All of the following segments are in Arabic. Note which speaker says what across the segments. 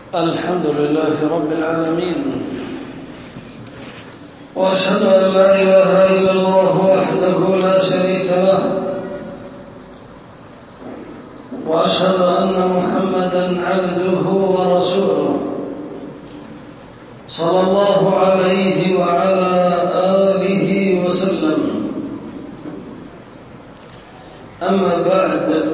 Speaker 1: الحمد لله رب العالمين، وأشهد أن لا إله إلا الله وحده لا شريك له، وأشهد أن محمدًا عبده ورسوله صلى الله عليه وعلى آله وسلم. أما بعد،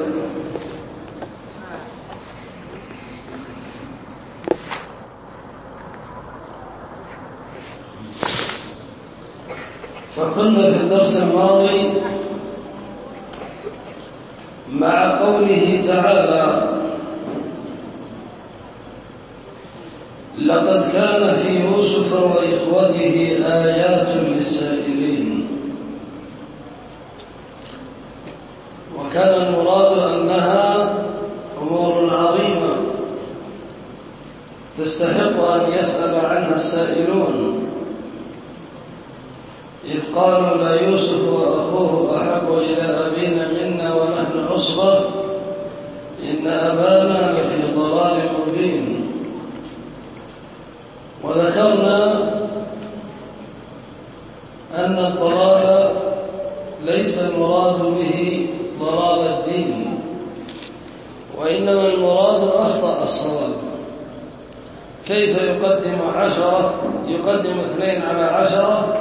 Speaker 1: فكنا في الدرس الماضي مع قوله تعالى: لقد كان في يوسف وإخوته آيات للسائلين. وكان المراد أنها أمور عظيمة تستحق أن يسأل عنها السائلون، إذ قالوا لا يوسف وأخوه أحب إلى أبينا منا ونحن عصبة إن أبانا لفي ضلال مبين. وذكرنا أن الضلال ليس المراد به ضلال الدين، وإنما المراد أخطأ الصواب. كيف يقدم 2 على 10،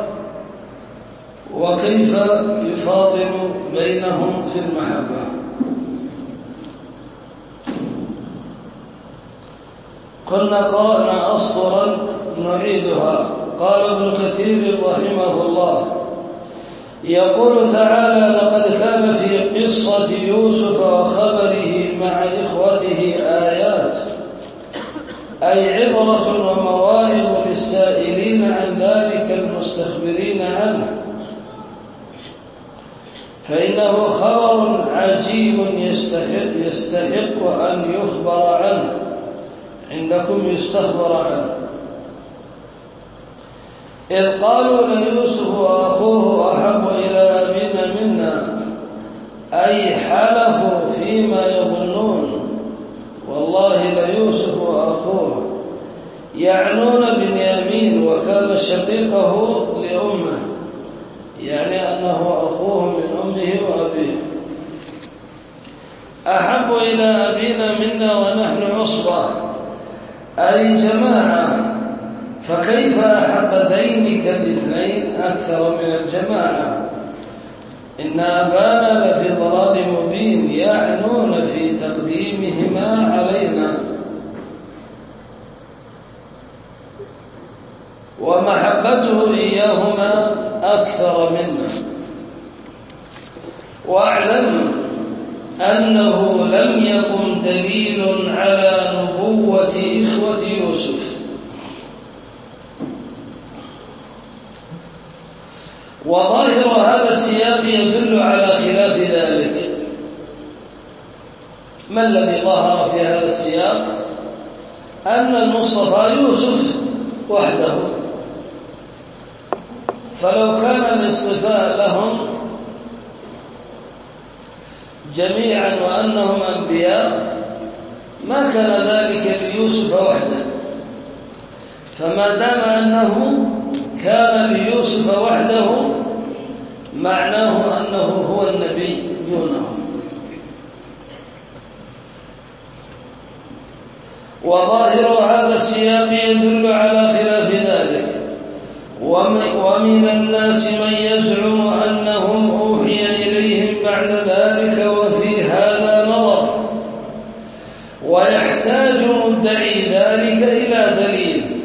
Speaker 1: وكيف يفاضل بينهم في المحبة. كنا قرأنا أسطرا نعيدها. قال ابن كثير رحمه الله، يقول تعالى: لقد كان في قصة يوسف وخبره مع إخوته آيات، أي عبرة ومواعظ للسائلين عن ذلك المستخبرين عنه، فإنه خبر عجيب يستحق أن يخبر عنه. عندكم يستخبر عنه. إذ قالوا ليوسف وأخوه أحب إلى أبينا منا، أي حلفوا فيما يظنون، والله ليوسف وأخوه، يعنون بنيامين، وكان شقيقه لأمه، يعني أنه أخوه من أمه وأبيه. أحب إلى أبينا منا ونحن عصبة، أي جماعة، فكيف أحب ذينك ب2 أكثر من الجماعة؟ إن أبانا لفي ضلال مبين، يعنون في تقديمهما علينا، ومحبته إياهما أكثر منا. واعلم أنه لم يقم دليل على نبوة إخوة يوسف، وظاهر هذا السياق يدل على خلاف ذلك. ما الذي ظهر في هذا السياق؟ أن المصطفى يوسف وحده، فلو كان الاصطفاء لهم جميعا وأنهم أنبياء ما كان ذلك ليوسف وحده، فما دام أنه كان ليوسف وحده معناه أنه هو النبي دونهم. وظاهر هذا السياق يدل على خلاف ذلك. ومن الناس من يزعم أنهم أوحي إليهم بعد ذلك، وفي هذا نظر، ويحتاج مدعي ذلك إلى دليل.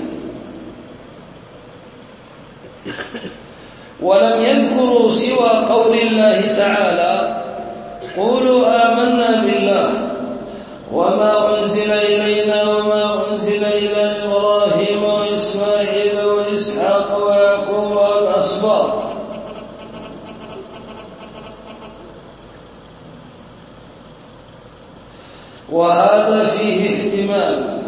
Speaker 1: ولم يذكروا سوى قول الله تعالى: قولوا آمنا بالله وما أنزل إلينا وما أنزل إلى إبراهيم وإسماعيل وإسحاق ويعقوب والأسباط. وهذا فيه احتمال،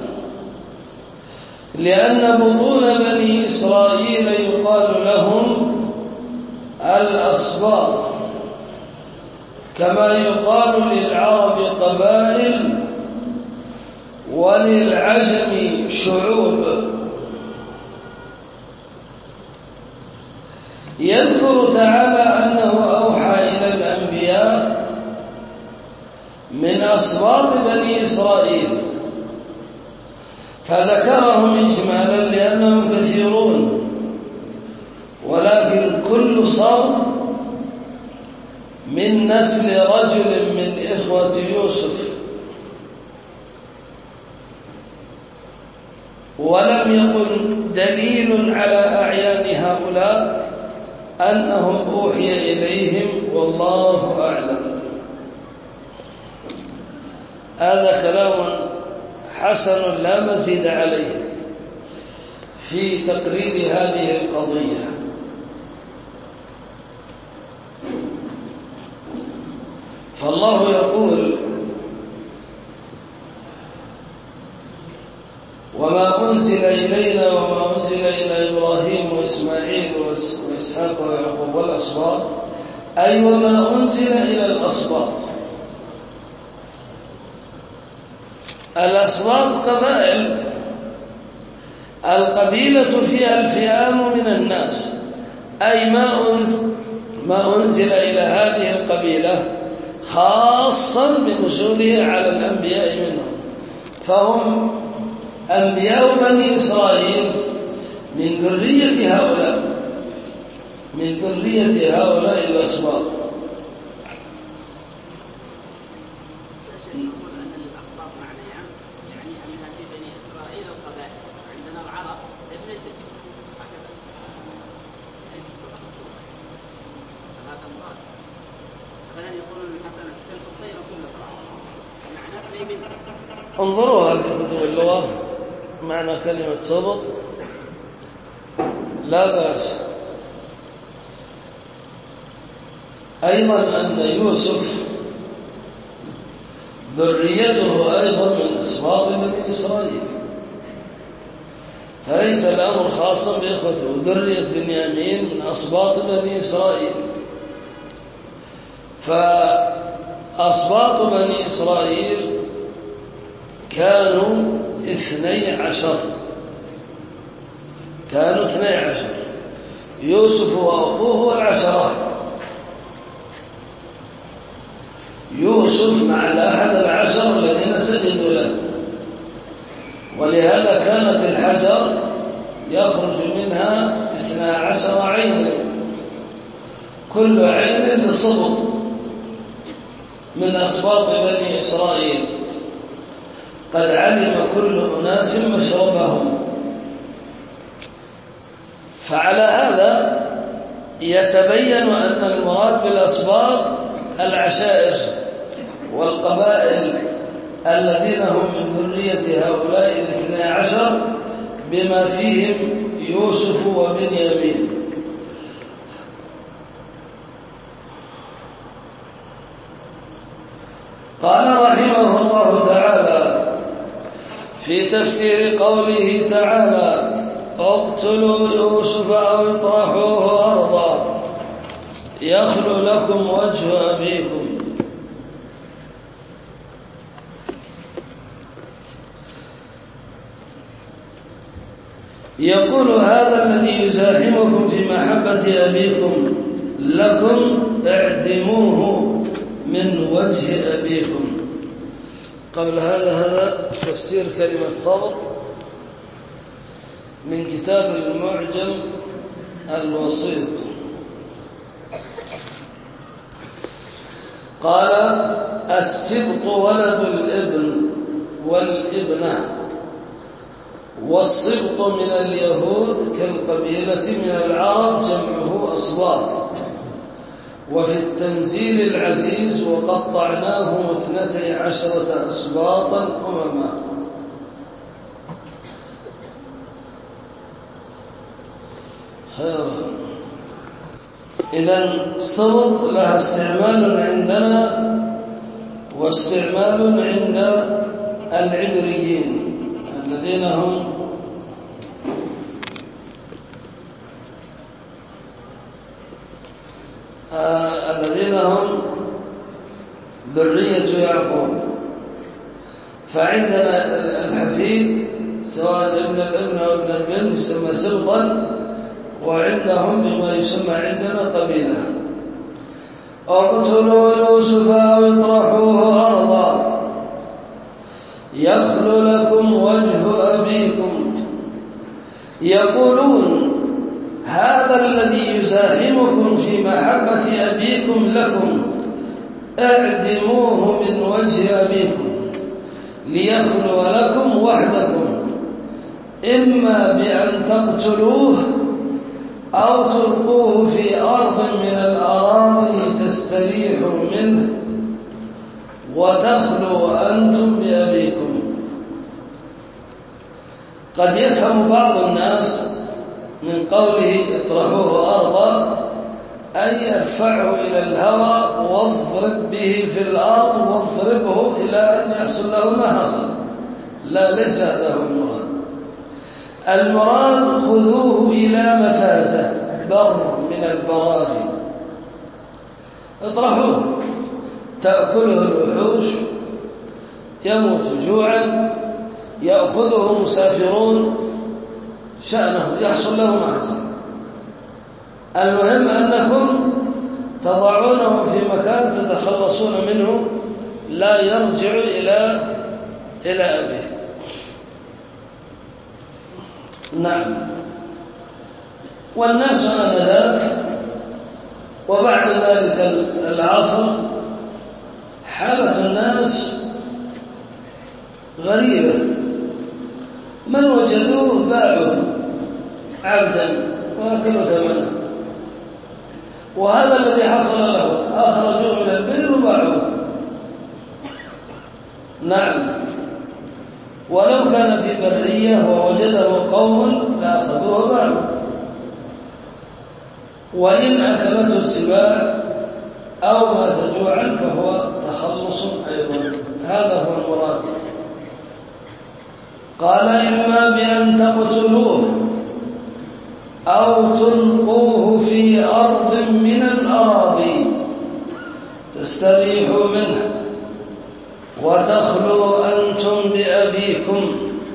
Speaker 1: لأن بطون بني إسرائيل يقال لهم الأسباط، كما يقال للعرب قبائل وللعجم شعوب. يذكر تعالى أنه أوحى إلى الأنبياء من أسباط بني إسرائيل، فذكرهم إجمالا لأنهم كثيرون، ولكن كل صوت من نسل رجل من إخوة يوسف، ولم يكن دليل على أعيان هؤلاء أنهم أوحي إليهم، والله أعلم. هذا كلام حسن لا مزيد عليه في تقرير هذه القضية. فالله يقول: وما أنزل إلينا وما أنزل إلى إبراهيم وإسماعيل وإسحاق ويعقوب والأسباط، أي وما أنزل إلى الأسباط. الأسباط قبائل، القبيلة فيها الفئام من الناس، أي ما أنزل إلى هذه القبيلة خاصا بنزوله على الأنبياء منهم، فهم أنبياء بني إسرائيل من ذرية هؤلاء الأسباط. انظروها في كتب اللغة، معنى كلمة سبط لا بأس. أيضا أن يوسف ذريته أيضا من أسباط بني إسرائيل، فليس الأمر خاصا بإخوته. ذرية بنيامين من أسباط بني إسرائيل، فأسباط بني إسرائيل كانوا 12، يوسف وأخوه 10. يوسف مع ال11 الذين سجدوا له، ولهذا كانت الحجر يخرج منها 12 عين، كل عين لصبط من أسباط بني إسرائيل. قد علم كل أناس مشربهم. فعلى هذا يتبين أن المراد بالأسباط العشائر والقبائل الذين هم من ذرية هؤلاء 12 بما فيهم يوسف وبنيامين. قال رحمه الله تعالى في تفسير قوله تعالى: اقتلوا يوسف أو اطرحوه أرضا يخل لكم وجه أبيكم. يقول: هذا الذي يزاحمكم في محبة أبيكم لكم اعدموه من وجه أبيكم. قبل هذا تفسير كلمة صبط من كتاب المعجم الوسيط. قال: السبط ولد الابن والابنة، والسبط من اليهود كالقبيلة من العرب جمعه أصباط. وفي التنزيل العزيز: وقطعناهم 12 أسباطا أمما. خيرا. إذن السبط لها استعمال عندنا واستعمال عند العبريين الذين هم ذرية يعقوب. فعندنا بنت يسمى سبطا، وعندهم بما يسمى عندنا قبيلة. اقتلوا يوسف أو اطرحوه أرضا يخل لكم وجه أبيكم. يقولون هذا الذي يزاحمكم في محبة أبيكم لكم اعدموه من وجه أبيكم ليخلو لكم وحدكم، إما بأن تقتلوه أو تلقوه في أرض من الأراضي تستريحوا منه وتخلوا أنتم بأبيكم. قد يفهم بعض الناس من قوله اطرحوه أرضا أي ارفعه إلى الهواء واضرب به في الأرض واضربه إلى أن يحصل له ما حصل. لا، ليس هذا هو المراد. المراد خذوه إلى مفازة بر من البراري، اطرحوه تأكله الوحوش، يموت جوعا، يأخذه مسافرون، شأنه يحصل له ما حصل. المهم أنكم تضعونه في مكان تتخلصون منه لا يرجع إلى أبيه. نعم. والناس آنذاك وبعد ذلك العصر حالة الناس غريبة، من وجدوه باعوه عبدا وأكلوا ثمنه، وهذا الذي حصل له أخرجوه من البئر وباعوه. نعم. ولو كان في برية ووجده قوم لأخذوه وباعوه، وإن أكلته السباع أو مات جوعا فهو تخلص أيضا. هذا هو المراد. قال إما بأن تقتلوه أو تلقوه في أرض من الأراضي تستريحوا منه وتخلوا أنتم بأبيكم.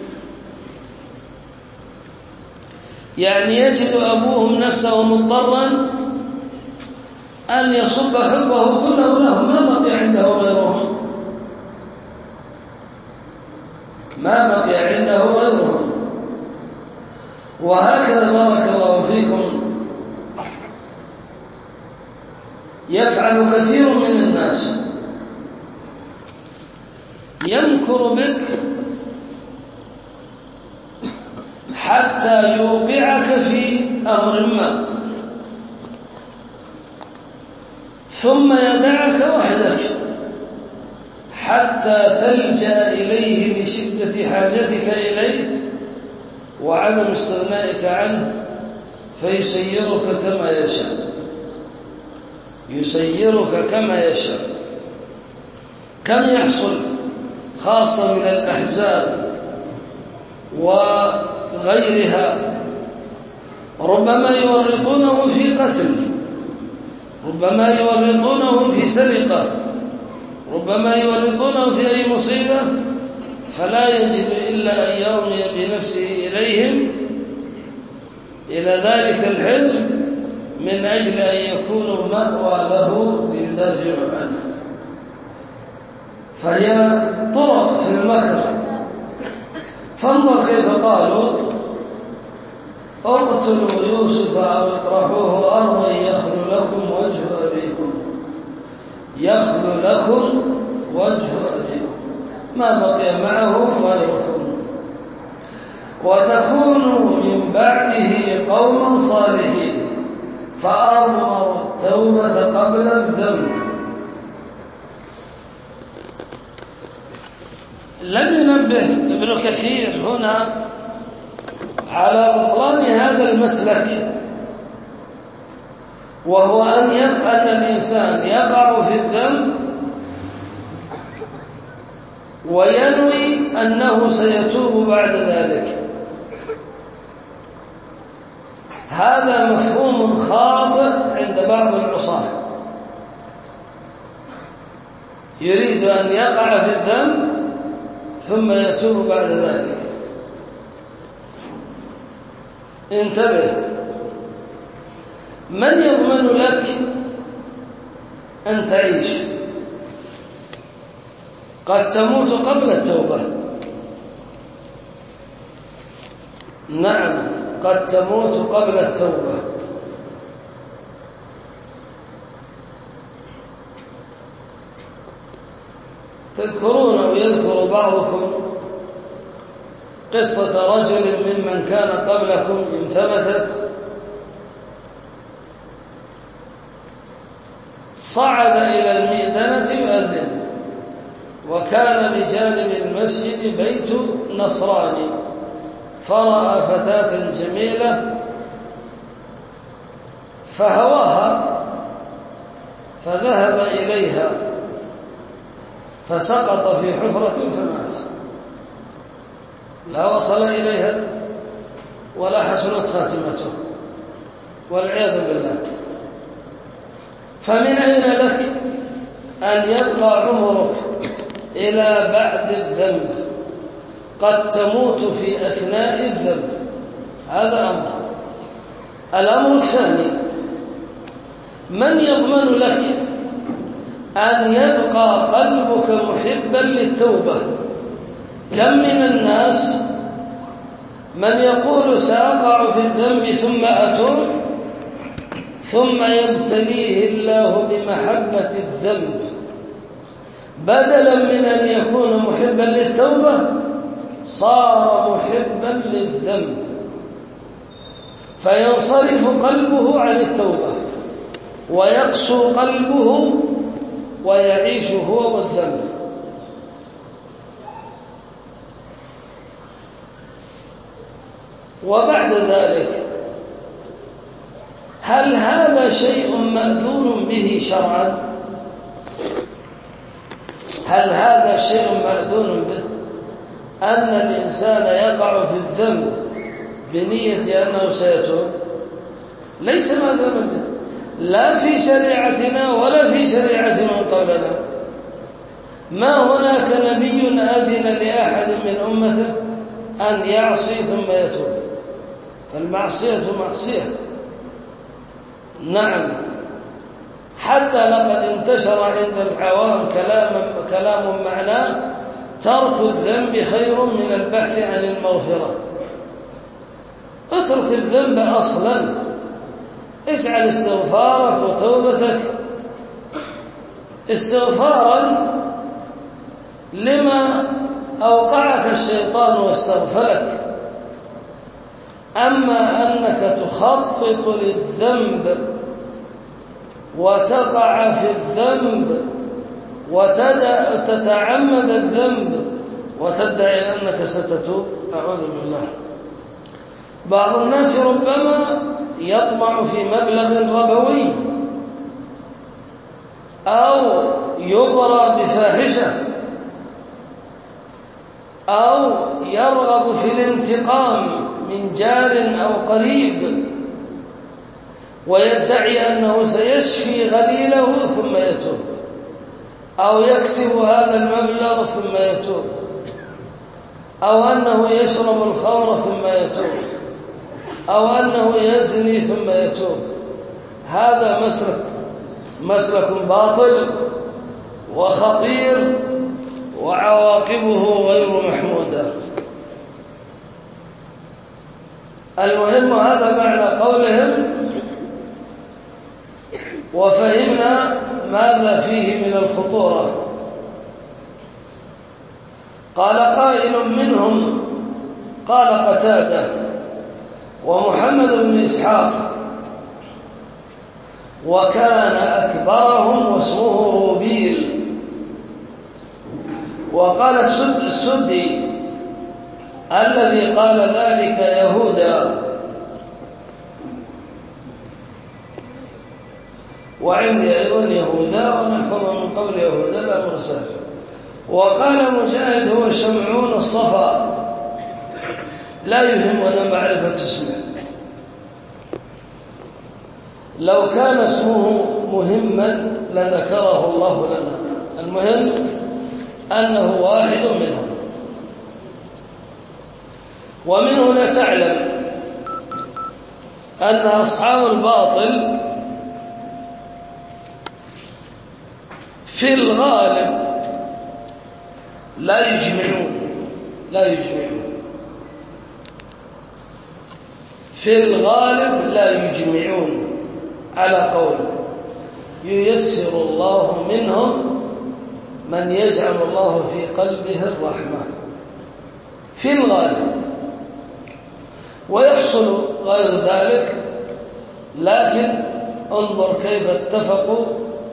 Speaker 1: يعني يجد أبوهم نفسه مضطرا أن يصب حبه كله لهم، ما بقي عنده غيرهم، ما بقي عنده غيرهم. وهكذا بارك الله فيكم يفعل كثير من الناس، يمكر بك حتى يوقعك في أمر ما، ثم يدعك وحدك حتى تلجأ إليه لشدة حاجتك إليه وعدم استغنائك عنه، فيسيرك كما يشاء، يسيرك كما يشاء. كم يحصل خاصة من الأحزاب وغيرها، ربما يورطونه في قتل، ربما يورطونه في سرقة، ربما يورطونه في أي مصيبة، فلا يجد إلا أن يرمي بنفسه إليهم إلى ذلك الحزب من أجل أن يكونوا مأوى له ليدافعوا عنه. فهي طرق في المكر. فانظر كيف قالوا اقتلوا يوسف أو اطرحوه أرضا يخلو لكم وجه أبيكم، يخلو لكم وجه أبيكم، ما بقي معه غيركم، وتكونوا من بعده قوما صالحين فأمروا التوبة قبل الذنب. لم ينبه ابن كثير هنا على بطلان هذا المسلك، وهو أن الإنسان يقع في الذنب وينوي أنه سيتوب بعد ذلك. هذا مفهوم خاطئ عند بعض العصاة، يريد أن يقع في الذنب ثم يتوب بعد ذلك. انتبه، من يضمن لك أن تعيش؟ قد تموت قبل التوبة. نعم، قد تموت قبل التوبة. تذكرون أو يذكر بعضكم قصة رجل ممن كان قبلكم إن ثبتت، صعد إلى المئذنة يؤذن، وكان بجانب المسجد بيت نصراني، فرأى فتاة جميلة فهواها فذهب إليها فسقط في حفرة فمات، لا وصل إليها ولا حسنت خاتمته والعياذ بالله. فمن أين لك أن يبقى عمرك إلى بعد الذنب؟ قد تموت في أثناء الذنب، هذا أمر. الأمر الثاني، من يضمن لك أن يبقى قلبك محبا للتوبة؟ كم من الناس من يقول سأقع في الذنب ثم أتوب، ثم يبتليه الله بمحبة الذنب، بدلا من أن يكون محبا للتوبة صار محبا للذنب، فينصرف قلبه عن التوبة ويقسو قلبه ويعيش هو والذنب. وبعد ذلك، هل هذا شيء مأذون به شرعا؟ هل هذا شيء مأذون به أن الإنسان يقع في الذنب بنية أنه سيتوب؟ ليس مأذون به، لا في شريعتنا ولا في شريعة من قبلنا. ما هناك نبي أذن لأحد من أمته أن يعصي ثم يتوب، فالمعصية معصية. نعم، حتى لقد انتشر عند العوام كلام معناه ترك الذنب خير من البحث عن المغفرة. اترك الذنب أصلا، اجعل استغفارك وتوبتك استغفارا لما أوقعك الشيطان واستغفلك. أما أنك تخطط للذنب وتقع في الذنب وتتعمد الذنب وتدعي أنك ستتوب، أعوذ بالله. بعض الناس ربما يطمع في مبلغ ربوي أو يغرى بفاحشة أو يرغب في الانتقام من جار أو قريب، ويدعي أنه سيشفي غليله ثم يتوب، أو يكسب هذا المبلغ ثم يتوب، أو أنه يشرب الخمر ثم يتوب، أو أنه يزني ثم يتوب. هذا مسلك باطل وخطير وعواقبه غير محمودة. المهم هذا معنى قولهم، وفهمنا ماذا فيه من الخطورة. قال قائل منهم، قال قتادة ومحمد بن إسحاق، وكان أكبرهم واسمه روبيل. وقال السدي الذي قال ذلك يهودا، وعندي أيضا يهودا ونحفظ من قبل يهودا لا مرسل. وقال مجاهد هو شمعون الصفا، لا يهمنا معرفة اسمه، لو كان اسمه مهما لذكره الله لنا، المهم أنه واحد منهم. ومن هنا تعلم أن أصحاب الباطل في الغالب لا يجمعون في الغالب لا يجمعون على قول ييسر الله منهم من يجعل الله في قلبه الرحمة في الغالب، ويحصل غير ذلك، لكن انظر كيف اتفقوا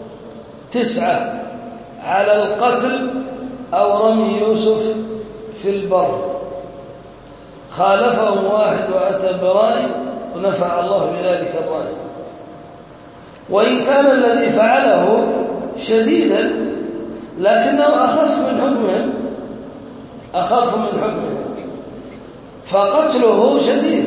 Speaker 1: 9 على القتل أو رمي يوسف في البر، خالفهم واحد وأتى برأي ونفع الله بذلك الرأي، وإن كان الذي فعله شديدا لكنه أخف من حكمهم فقتله شديد،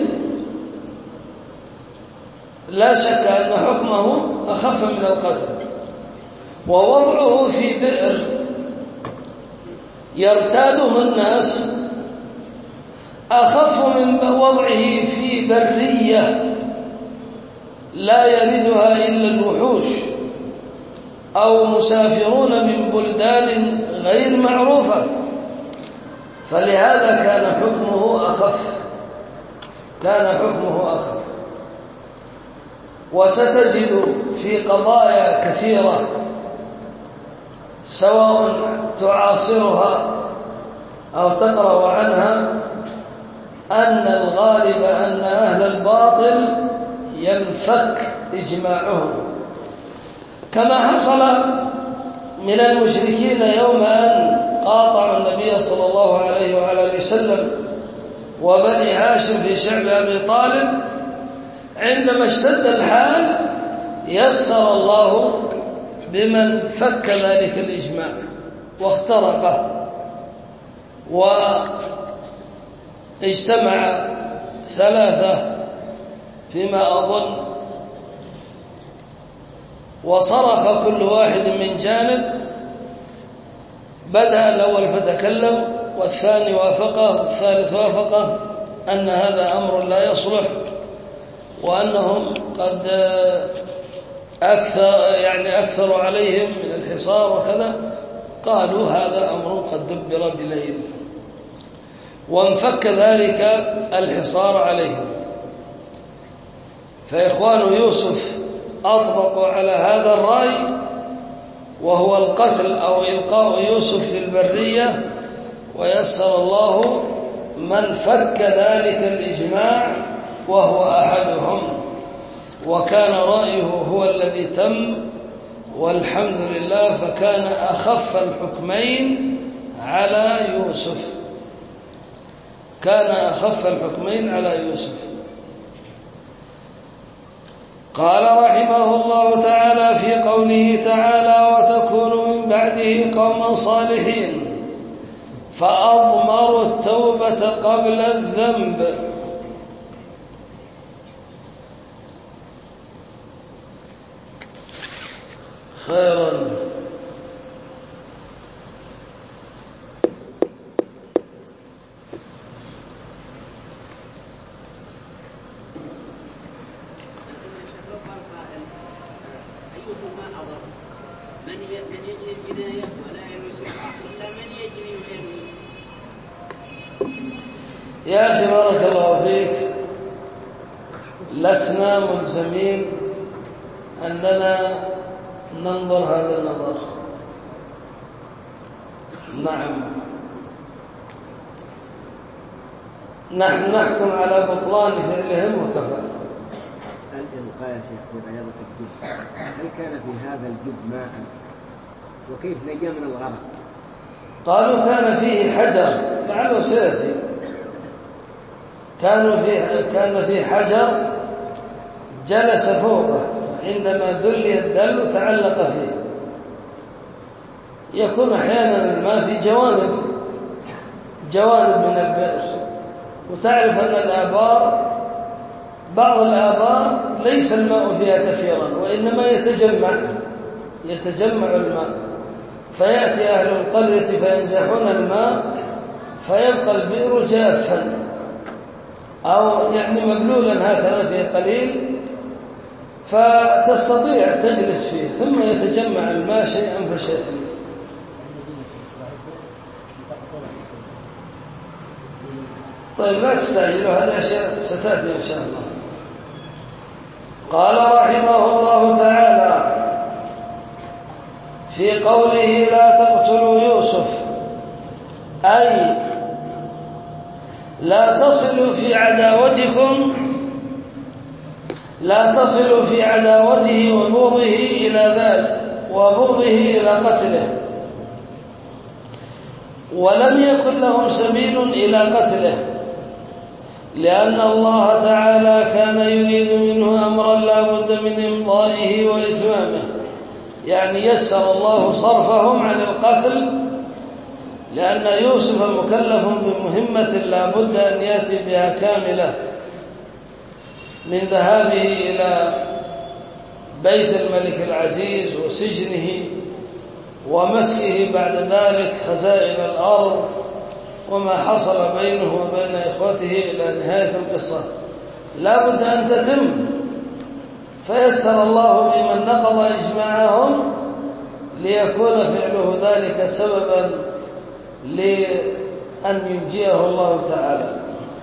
Speaker 1: لا شك أن حكمه أخف من القتل، ووضعه في بئر يرتاده الناس أخف من وضعه في برية لا يردها إلا الوحوش أو مسافرون من بلدان غير معروفة، فلهذا كان حكمه أخف. وستجد في قضايا كثيرة سواء تعاصرها أو تقرأ عنها أن الغالب أن أهل الباطل ينفك إجماعهم، كما حصل من المشركين يوم أن قاطعوا النبي صلى الله عليه وعلى وسلم وبني هاشم في شعب أبي طالب، عندما اشتد الحال يسر الله بمن فك ذلك الإجماع واخترقه، واجتمع 3 فيما أظن، وصرخ كل واحد من جانب، بدأ الأول فتكلم والثاني وافقه والثالث وافقه أن هذا أمر لا يصلح، وأنهم قد أكثروا عليهم من الحصار وكذا، قالوا هذا أمر قد دبر بليل، وانفك ذلك الحصار عليهم. فإخوان يوسف أطبقوا على هذا الرأي، وهو القتل أو إلقاء يوسف في البرية، ويسر الله من فك ذلك الإجماع وهو أحدهم، وكان رأيه هو الذي تم، والحمد لله، فكان أخف الحكمين على يوسف. قال رحمه الله تعالى في قوله تعالى وتكون من بعده قوما صالحين فأضمروا التوبة قبل الذنب. خيرا. يا أخي بارك الله فيك، لسنا ملزمين أننا ننظر هذا النظر. نعم، نحن نحكم على بطلان فعلهم وكفى.
Speaker 2: الإلقاء يا شيخ في رياضة الجب، هل كان في هذا الجب ماء؟ وكيف نجا من الغرق؟
Speaker 1: قالوا كان فيه حجر، لعله سيأتي. كان فيه حجر جلس فوقه، عندما دلي الدلو تعلق فيه. يكون أحيانا الماء في جوانب من البئر، وتعرف أن بعض الآبار ليس الماء فيها كثيرا، وإنما يتجمع الماء، فيأتي أهل القرية فينزحون الماء فيبقى البئر جافا. أو يعني مبلولا هكذا فيه قليل، فتستطيع تجلس فيه ثم يتجمع الماء شيئا فشيئا. طيب لا تستعجلوا، هذه أشياء ستأتي إن شاء الله. قال رحمه الله تعالى في قوله لا تقتلوا يوسف، أي لا تصلوا في عداوته وبغضه إلى ذلك وبغضه إلى قتله، ولم يكن لهم سبيل إلى قتله، لأن الله تعالى كان يريد منه أمرا لا بد من إمضائه وإتمامه، يعني يسر الله صرفهم عن القتل، لأن يوسف مكلف بمهمة لا بد أن يأتي بها كاملة، من ذهابه إلى بيت الملك العزيز وسجنه ومسكه بعد ذلك خزائن الأرض وما حصل بينه وبين إخوته إلى نهاية القصة لا بد أن تتم، فيسر الله بمن نقض إجماعهم ليكون فعله ذلك سببا لأن ينجيه الله تعالى.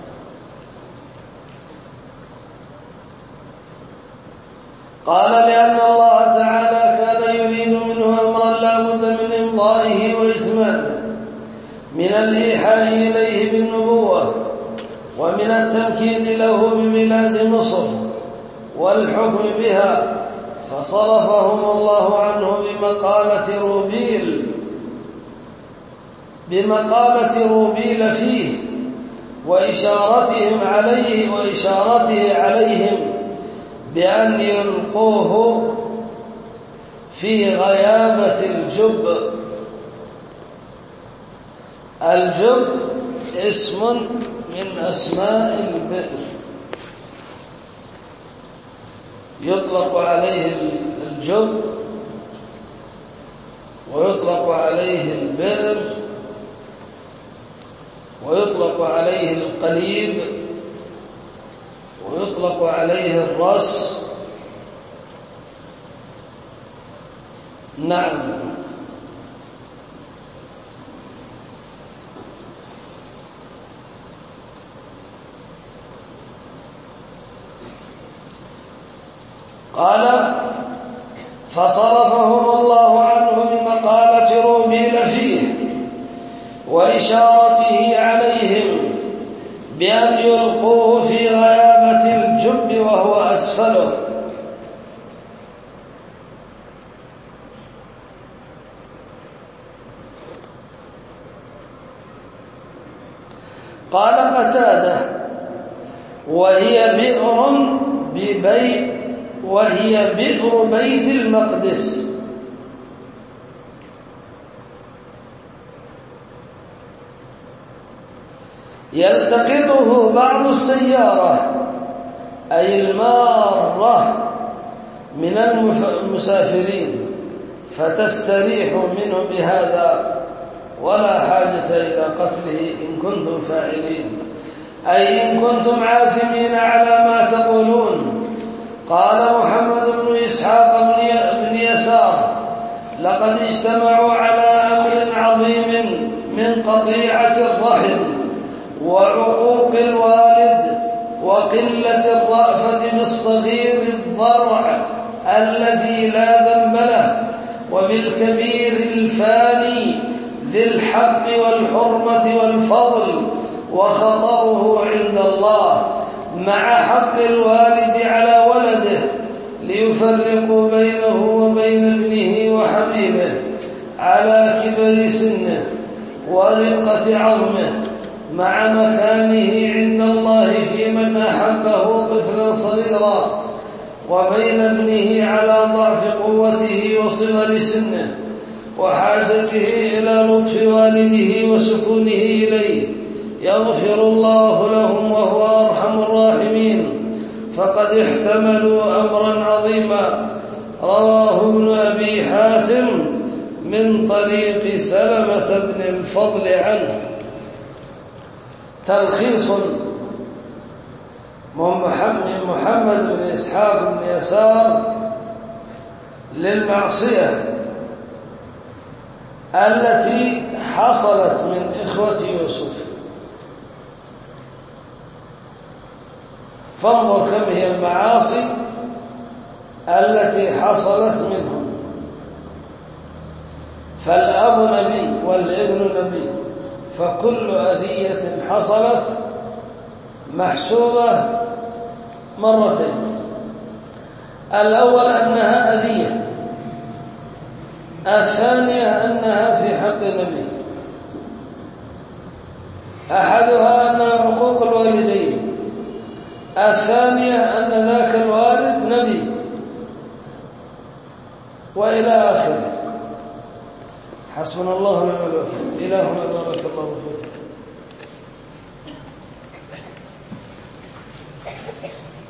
Speaker 1: قال لأن الله تعالى كان يريد منه أمرا لا بد من إمضائه وإتمامه، من الإيحاء إليه بالنبوة، ومن التمكين له ببلاد مصر والحكم بها، فصرفهم الله عنه بمقالة روبيل فيه وإشارته عليهم بأن يلقوه في غيابة الجب. الجب اسم من أسماء البئر، يطلق عليه الجب ويطلق عليه البئر ويطلق عليه القليب ويطلق عليه الرس. نعم. قال فصرفهم الله عنه بمقالة روبيل فيه وإشارته عليهم بأن يلقوه في غيابة الجب وهو أسفله. قال قتادة وهي بئر بيت المقدس. يلتقطه بعض السيارة أي المارة من المسافرين فتستريح منه بهذا ولا حاجة إلى قتله إن كنتم فاعلين، أي إن كنتم عازمين على ما تقولون. قال محمد بن إسحاق بن يسار لقد اجتمعوا على أمر عظيم من قطيعة الرحم وعقوق الوالد وقلة الرأفة بالصغير الضرع الذي لا ذنب له، وبالكبير الفاني ذي الحق والحرمة والفضل وخطره عند الله، مع حق الوالد على ولده ليفرقوا بينه وبين ابنه وحبيبه على كبر سنه ورقة عظمه، مع مكانه عند الله في من أحبه طفلا صغيرا، وبين ابنه على ضعف قوته وصغر سنه وحاجته إلى لطف والده وسكونه إليه، يغفر الله لهم وهو أرحم الراحمين، فقد احتملوا أمرا عظيما. رواه ابن أبي حاتم من طريق سلمة بن الفضل عنه. تلخيص محمد بن إسحاق بن يسار للمعصية التي حصلت من إخوة يوسف. فانظر كم هي المعاصي التي حصلت منهم. فالأب نبي والابن نبي، فكل أذية حصلت محسوبة مرتين. الأول أنها أذية، الثانية أنها في حق النبي. أحدها أنها عقوق الوالدين، الثانية أن ذاك الوالد نبي، وإلى آخره. حسبنا الله ونعم الوكيل. إلهنا بارك الله فيك.